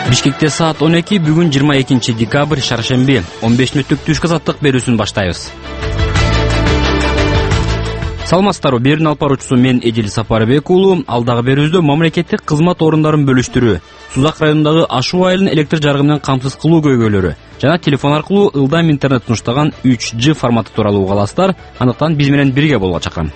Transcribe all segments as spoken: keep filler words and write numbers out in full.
Бишкекте саат он эки, бүгүн жыйырма экинчи декабрь, шаршемби. он беш мүнөттүк түшкү азаттык берүүсүн баштайбыз. Саламатсыздарбы, берүүнүн алып баруучусу мен Эдил Сапарбек уулу. Алдагы берүүбүздө мамлекеттик кызмат орундарын бөлүштүрүү, Сузак районундагы ашуу айылын электр жарыгы менен камсыз кылуу көйгөйлөрү жана телефон аркылуу ылдам интернет сунуштаган үч G форматы тууралуу угаласыздар. Андыктан биз менен бирге болууга чакырам.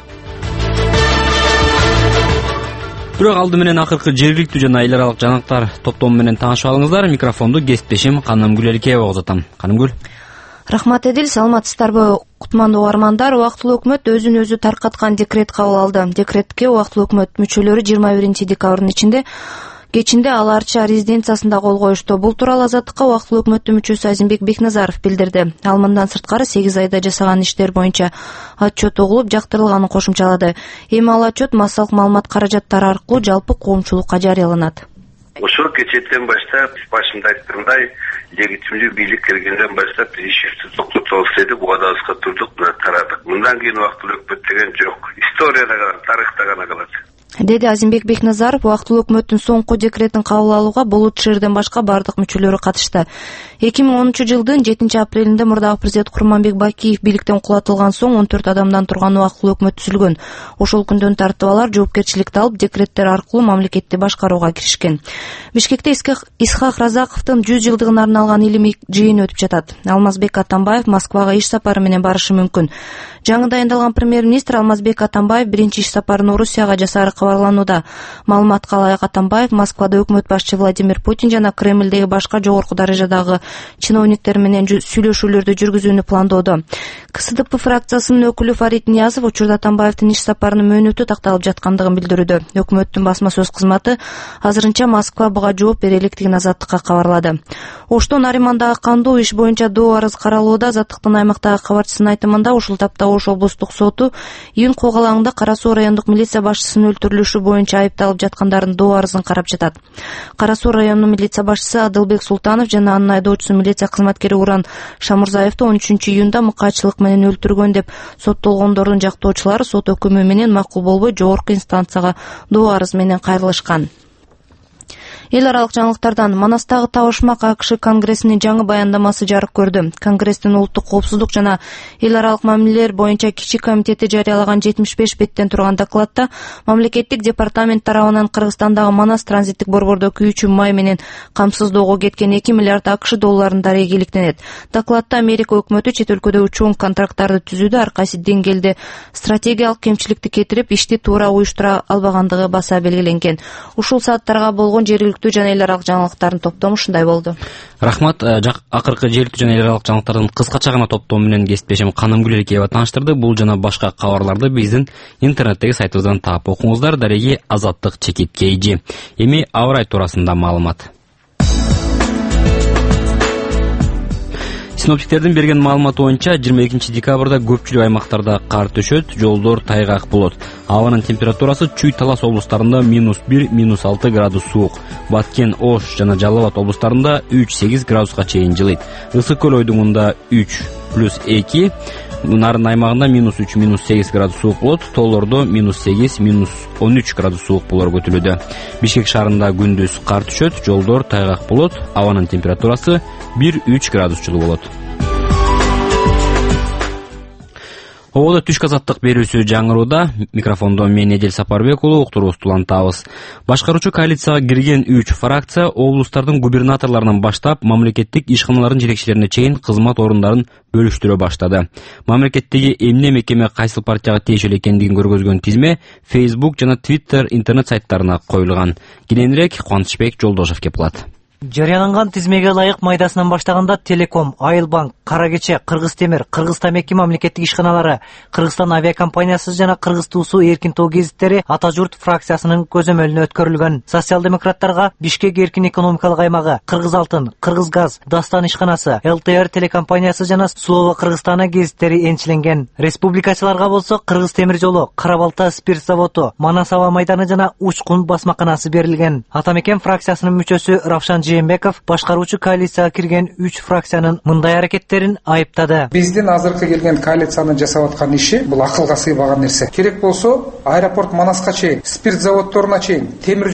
Бирок алды менен акыркы жергиликтүү жана эл аралык жаңалыктар топтому менен таанышып алыңыздар. Микрофонду кесиптешим Канымгүл Элкеева узатам. Канымгүл. Рахмат Эдил, саламатсыздарбы кутмандуу угармандар. Убактылуу өкмөт өзүн өзү таркаткан декрет кабыл алды. Декретке убактылуу өкмөт мүчөлөрү жыйырма биринчи декабрдын ичинде кечинде Ал Арча резиденциясында кол коюшту. Бул тууралуу Азаттыкка убактылуу өкмөттүн мүчөсү Азимбек Бекназаров билдирди. Ал мындан сырткары сегиз айда жасаган иштер боюнча отчет угулуп, жактырылганын кошумчалады. Эми ал отчет массалык маалымат каражаттары аркылуу жалпы коомчулукка жарыяланат. Ошол кечеттен баштап, башында айткандай, легитимдүү бийлик келгенден баштап ишти токтотолсу деп убадабызга турдук, мына тарадык. Мындан кийин убактылуу өкмөт деген жок. Историяда гана, тарыхта гана калат. Деди Азимбек Бекназаров. Убактылуу өкмөттүн соңку декретин кабыл алууга Болот Шээрден башка бардык мүчөлөрү катышты. эки миң онунчу жылдын жетинчи апрелинде мурдагы президент Курманбек Бакиев бийликтен кулатылган соң он төрт адамдан турган убактылуу өкмөт түзүлгөн. Ошол күндөн тартып алар жоопкерчиликти алып, декреттер аркылуу мамлекетти башкарууга киришкен. Бишкекте Исхак Разаковдун жүз жылдыгына арналган илимий жыйын өтүп жатат. Алмазбек Атамбаев Москвага иш сапары менен барышы мүмкүн. Жаңы дайындалган премьер-министр Алмазбек Атамбаев биринчи иш сапарын Орусияга жасаары кабарланууда. Маалыматка ылайык, Атамбаев Москвада өкмөт башчы Владимир Путин жана Кремлдеги башка жогорку даражадагы чиновниктер менен сүйлөшүүлөрдү жүргүзүүнү пландоодо. КСДП фракциясынын өкүлү Фарид Ниязов учурда Атамбаевдин иш сапарынын мөөнөтү такталып жаткандыгын билдирүүдө. Өкмөттүн басма сөз кызматы азырынча Москва буга жооп бере электигин Азаттыкка кабарлады. Ошто Наримандагы кандуу иш боюнча доо арыз каралууда. Азаттыктын аймактагы кабарчысынын айтымында ушул тапта Ош облустук соту июнь куугалаңында Кара Суу райондук милиция башчысынын өлтүрүлүшү боюнча айыпталып жаткандардын доо арызын карап жатат. Кара Суу районунун милиция башчысы Адылбек Султанов жана анын айдоочусу милиция кызматкери Уран Шамурзаевди он үчүнчү июнда мыкаачылык менен өлтүргөн деп соттолгондордун жактоочулары сот өкүмү менен макул болбой жогорку инстанцияга доо арыз менен кайрылышкан. Эл аралык жаңылыктардан Манастагы табышмак АКШ Конгрессинин жаңы баяндамасы жарык көрдү. Конгресстин улуттук коопсуздук жана эл аралык мамилелер боюнча кичи комитети жарыялаган жетимиш беш беттен турган докладта мамлекеттик департамент тарабынан Кыргызстандагы Манас транзиттик борбордо күйүүчү май менен камсыздоого кеткен эки миллиард АКШ долларын дарек ийгиликтенет. Докладта Америка өкмөтү чет өлкөдөгү чоң контракттарды түзүүдө ар кайсы деңгээлде стратегиялык кемчиликти кетирип, ишти туура уюштура албагандыгы баса белгиленген. Ушул сааттарга болгон жергиликтүү жана эл аралык жаңылыктардын топтому ушундай болду. Рахмат. Акыркы жергиликтүү жана эл аралык жаңылыктардын кыскача гана топтому менен кесиптешим Канымгүл Элкеева тааныштырды. Бул жана башка кабарларды биздин интернеттеги сайтыбыздан таап окуңуздар. Дареги Азаттык чекит кейжи. Эми аба ырайы туурасында маалымат. Синоптиктердин берген маалыматы боюнча жыйырма экинчи декабрда көпчүлүк аймактарда кар төшөт, жолдор тайгак болот. Абанын температурасы Чүй Талас облустарында минус бир — минус алты градус суук. Баткен, Ош жана Жалал Абад облустарында үч — сегиз градуска чейин жылыйт. Ысык көл ойдуңунда үч плюс эки, Нарын аймагында минус үч — минус сегиз градус суук болот. Тоолордо минус сегиз — минус он үч градус суук болор көтүлүүдө. Бишкек шаарында күндүз кар түшөт, жолдор тайгак болот. Абанын температурасы бир — үч градус жылуу болот. Ободо түшкү азаттык берүүсү жаңырууда. Микрофондо мен Эдил Сапарбек уулу, уктуруубузду улантабыз. Башкаруучу коалицияга кирген үч фракция облустардын губернаторлорунан баштап мамлекеттик ишканалардын жетекчилерине чейин кызмат орундарын бөлүштүрө баштады. Мамлекеттеги эмне мекеме кайсыл партияга тиешелүү экендигин көргөзгөн тизме Facebook жана Twitter интернет сайттарына коюлган. Кененирээк Кубанычбек Жолдошев кеп кылат. Жарыяланган тизмеге ылайык майдасынан баштаганда Телеком, Айылбанк, Каракече, Кыргыз Темир, Кыргыз Тамеки мамлекеттик ишканалары, Кыргызстан авиакомпаниясы жана Кыргыз Туусу эркин тоо гезиттери Ата журт фракциясынын көзөмөлүнө өткөрүлгөн. Социал-демократтарга Бишкек эркин экономикалык аймагы, Кыргыз Алтын, Кыргыз Газ, Дастан ишканасы, эл тэ эр телекомпаниясы жана Слово Кыргызстана гезиттери энчиленген. Республикачыларга болсо Кыргыз Темир жолу, Кара-Балта спирт заводу, Манас аба майданы жана Учкун басмаканасы берилген. Атамекен фракциясынын мүчөсү Равшан Жээнбеков башкаруучу коалицияга кирген үч фракциянын мындай аракеттерин айыптады. Биздин азыркы келген коалициянын жасап аткан иши бул акылга сыйбаган нерсе. Керек болсо аэропорт Манаска чейин, спирт заводдоруна чейин, темир